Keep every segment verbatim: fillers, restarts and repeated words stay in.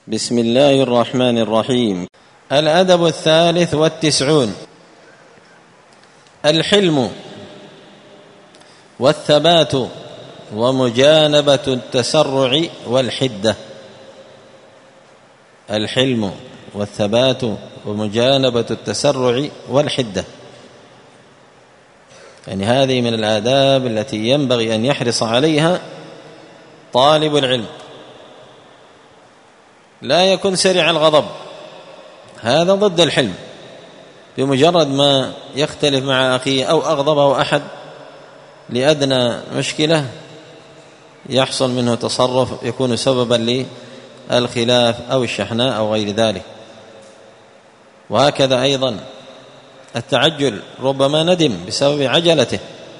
بسم الله الرحمن الرحيم. الأدب الثالث والتسعون: الحلم والثبات ومجانبة التسرع والحدة. الحلم والثبات ومجانبة التسرع والحدة، يعني هذه من الآداب التي ينبغي أن يحرص عليها طالب العلم. لا يكن سريع الغضب، هذا ضد الحلم. بمجرد ما يختلف مع أخيه أو أغضبه أحد لأدنى مشكلة يحصل منه تصرف يكون سببا للخلاف أو الشحناء أو غير ذلك. وهكذا أيضا التعجل، ربما ندم بسبب عجلته،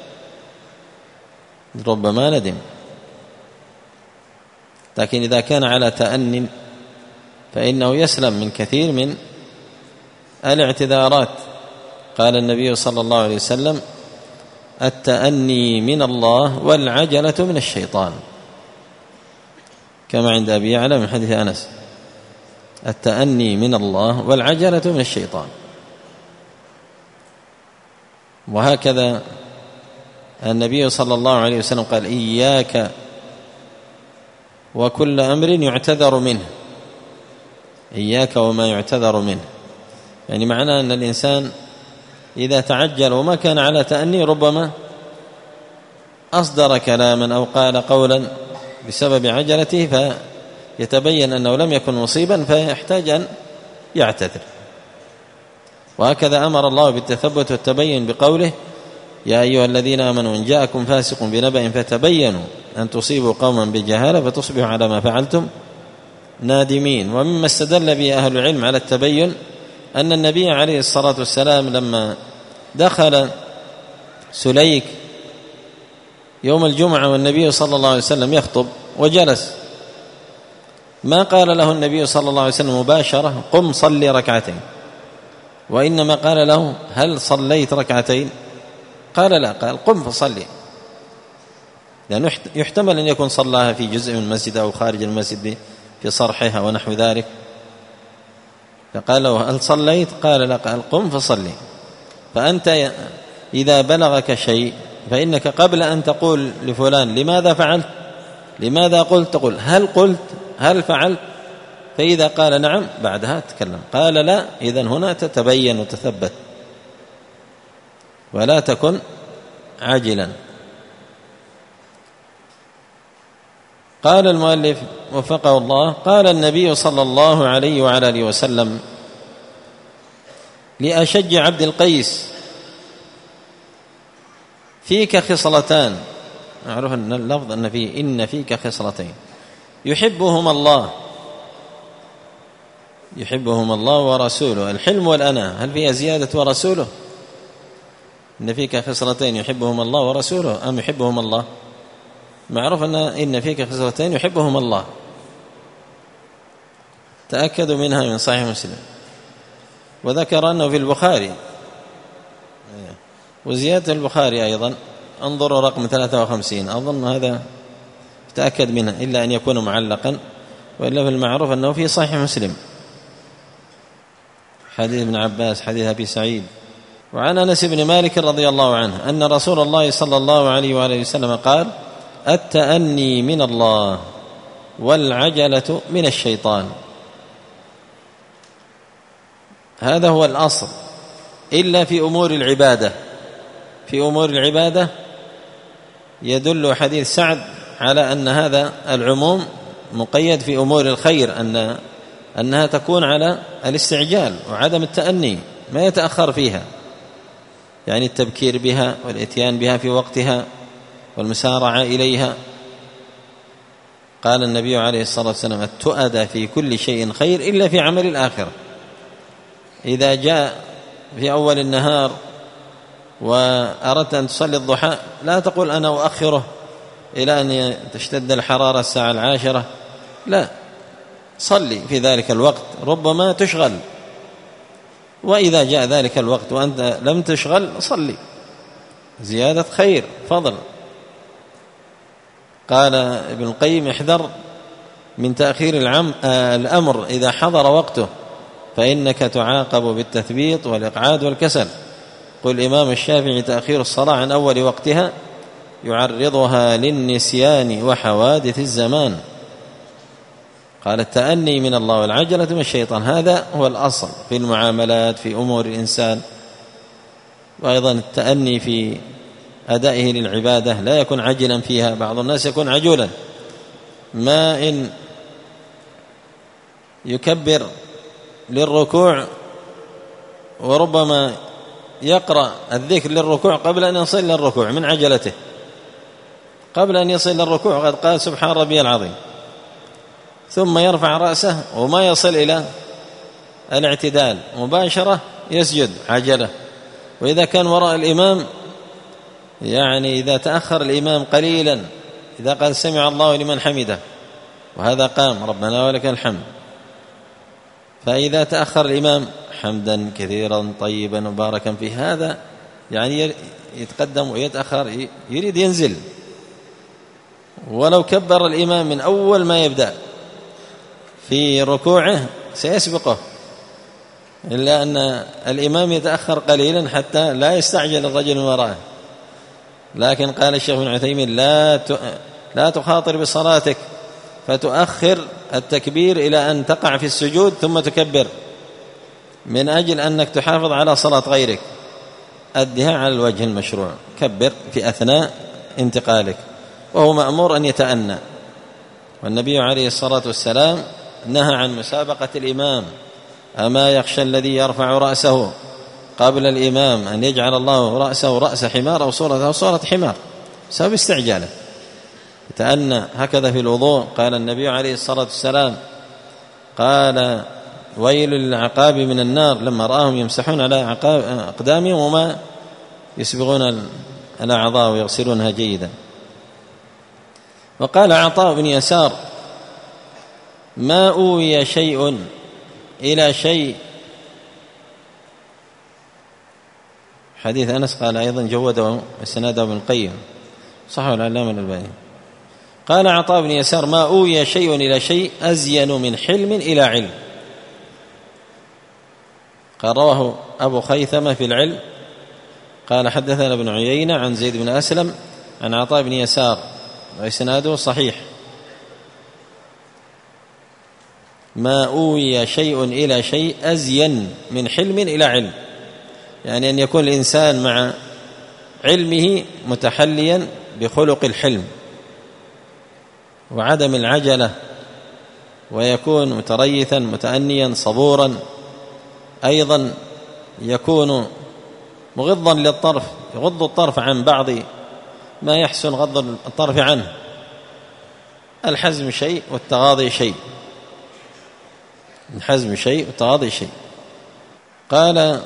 ربما ندم، لكن إذا كان على تأنٍ فإنه يسلم من كثير من الاعتذارات. قال النبي صلى الله عليه وسلم: التأني من الله والعجلة من الشيطان، كما عند أبي يعلى من حديث أنس: التأني من الله والعجلة من الشيطان. وهكذا النبي صلى الله عليه وسلم قال: إياك وكل أمر يعتذر منه، إياك وما يعتذر منه، يعني معناه أن الإنسان إذا تعجل وما كان على تأني ربما أصدر كلاما أو قال قولا بسبب عجلته فيتبين أنه لم يكن مصيبا فيحتاج أن يعتذر. وهكذا أمر الله بالتثبت والتبين بقوله: يا أيها الذين آمنوا إن جاءكم فاسق بنبأ فتبينوا أن تصيبوا قوما بجهالة فتصبحوا على ما فعلتم نادمين. ومما استدل به أهل العلم على التبين أن النبي عليه الصلاة والسلام لما دخل سليك يوم الجمعة والنبي صلى الله عليه وسلم يخطب وجلس، ما قال له النبي صلى الله عليه وسلم مباشرة: قم صلي ركعتين، وإنما قال له: هل صليت ركعتين؟ قال: لا. قال: قم فصلي، لأنه يحتمل أن يكون صلاها في جزء من المسجد أو خارج المسجد في صرحها ونحو ذلك. فقال له: هل صليت؟ قال: لا. قال: قم فصلي. فأنت إذا بلغك شيء فإنك قبل أن تقول لفلان لماذا فعلت، لماذا قلت، تقول: هل قلت، هل فعلت؟ فإذا قال نعم بعدها تتكلم، قال لا، إذن هنا تتبين وتثبت ولا تكن عاجلا. قال المؤلف وفقه الله: قال النبي صلى الله عليه وعلى آله وسلم لأشج عبد القيس: فيك خصلتان، معروف أن اللفظ أن فيه إن فيك خصلتين يحبهما الله يحبهما الله ورسوله، الحلم والأناة. هل فيها زيادة ورسوله؟ إن فيك خصلتين يحبهما الله ورسوله أم يحبهما الله؟ معروف أن إن فيك خصلتين يحبهما الله، تأكدوا منها من صحيح مسلم. وذكر أنه في البخاري، وزيادة البخاري أيضا انظروا رقم ثلاثة وخمسين، أظن هذا تأكد منها إلا أن يكون معلقا، وإلا في المعروف أنه في صحيح مسلم، حديث ابن عباس، حديث أبي سعيد. وعن أنس بن مالك رضي الله عنه أن رسول الله صلى الله عليه وآله وسلم قال: التأني من الله والعجلة من الشيطان. هذا هو الأصل، إلا في أمور العبادة. في أمور العبادة يدل حديث سعد على أن هذا العموم مقيد في أمور الخير، أن أنها تكون على الاستعجال وعدم التأني، ما يتأخر فيها، يعني التبكير بها والإتيان بها في وقتها والمسارعة إليها. قال النبي عليه الصلاة والسلام: التؤدى في كل شيء خير إلا في عمل الآخرة. إذا جاء في أول النهار وأردت أن تصلي الضحى لا تقول أنا أؤخره إلى أن تشتد الحرارة الساعة العاشرة، لا، صلي في ذلك الوقت، ربما تشغل، وإذا جاء ذلك الوقت وأنت لم تشغل صلي، زيادة خير فضل. قال ابن القيم: احذر من تأخير الأمر إذا حضر وقته فإنك تعاقب بالتثبيط والإقعاد والكسل. قل الإمام الشافعي تأخير الصلاة عن أول وقتها يعرضها للنسيان وحوادث الزمان. قال التأني من الله والعجلة من الشيطان، هذا هو الأصل في المعاملات في أمور الإنسان. وأيضا التأني في أدائه للعبادة لا يكون عجلا فيها، بعض الناس يكون عجولا، ما إن يكبر للركوع وربما يقرأ الذكر للركوع قبل أن يصل للركوع من عجلته، قبل أن يصل للركوع قد قال سبحان ربي العظيم، ثم يرفع رأسه وما يصل إلى الاعتدال مباشرة يسجد عجلة. وإذا كان وراء الإمام يعني إذا تأخر الإمام قليلا، إذا قال سمع الله لمن حمده وهذا قام ربنا ولك الحمد، فإذا تأخر الإمام حمدا كثيرا طيبا مباركا فيه، هذا يعني يتقدم ويتأخر، يريد ينزل. ولو كبر الإمام من أول ما يبدأ في ركوعه سيسبقه، إلا أن الإمام يتأخر قليلا حتى لا يستعجل الرجل من وراءه. لكن قال الشيخ ابن عثيمين لا لا تخاطر بصلاتك فتؤخر التكبير إلى أن تقع في السجود ثم تكبر، من أجل أنك تحافظ على صلاة غيرك، أدها على الوجه المشروع، كبر في أثناء انتقالك. وهو مأمور أن يتأنى، والنبي عليه الصلاة والسلام نهى عن مسابقة الإمام. أما يخشى الذي يرفع رأسه قبل الإمام أن يجعل الله رأسه رأس حمار أو صورته صورة حمار بسبب استعجاله. يتأنى. هكذا في الوضوء قال النبي عليه الصلاة والسلام قال ويل للعقاب من النار، لما رآهم يمسحون على أقدامهم وما يسبغون الأعضاء ويغسلونها جيدا. وقال عطاء بن يسار ما أوي شيء إلى شيء، حديث أنس قال أيضا جوده استناده ابن القيم صححه العلامة الألباني. قال عطاء بن يسار ما أوي شيء إلى شيء أزين من حلم إلى علم. قال رواه أبو خيثمة في العلم قال حدثنا ابن عيينة عن زيد بن أسلم عن عطاء بن يسار وإسناده صحيح. ما أوي شيء إلى شيء أزين من حلم إلى علم، يعني أن يكون الإنسان مع علمه متحليا بخلق الحلم وعدم العجلة، ويكون متريثا متأنيا صبورا، أيضا يكون مغضا للطرف، يغض الطرف عن بعض ما يحسن غض الطرف عنه. الحزم شيء والتغاضي شيء، الحزم شيء والتغاضي شيء. قال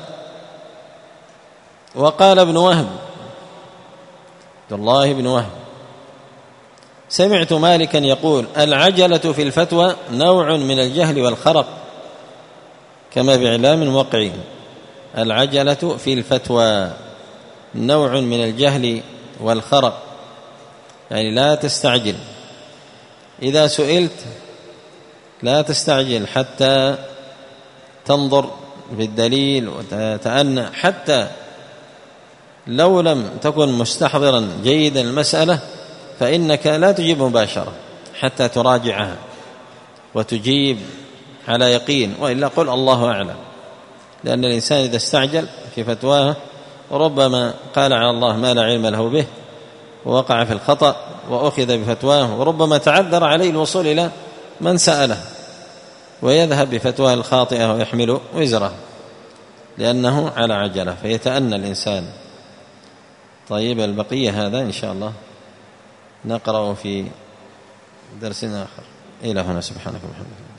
وقال ابن وهب عبد الله بن وهب سمعت مالكا يقول العجلة في الفتوى نوع من الجهل والخرق، كما في إعلام الموقعين. العجلة في الفتوى نوع من الجهل والخرق، يعني لا تستعجل إذا سئلت، لا تستعجل حتى تنظر بالدليل وتتأنى، حتى لو لم تكن مستحضرا جيدا المسألة فإنك لا تجيب مباشرة حتى تراجعها وتجيب على يقين، وإلا قل الله أعلم. لأن الإنسان إذا استعجل في فتواه وربما قال على الله ما لا علم له به ووقع في الخطأ وأخذ بفتواه، وربما تعذر عليه الوصول إلى من سأله ويذهب بفتواه الخاطئة ويحمل وزره لأنه على عجلة، فيتأنى الإنسان. طيب البقية هذا إن شاء الله نقرأ في درس آخر. إلى هنا سبحانك وبحمدك.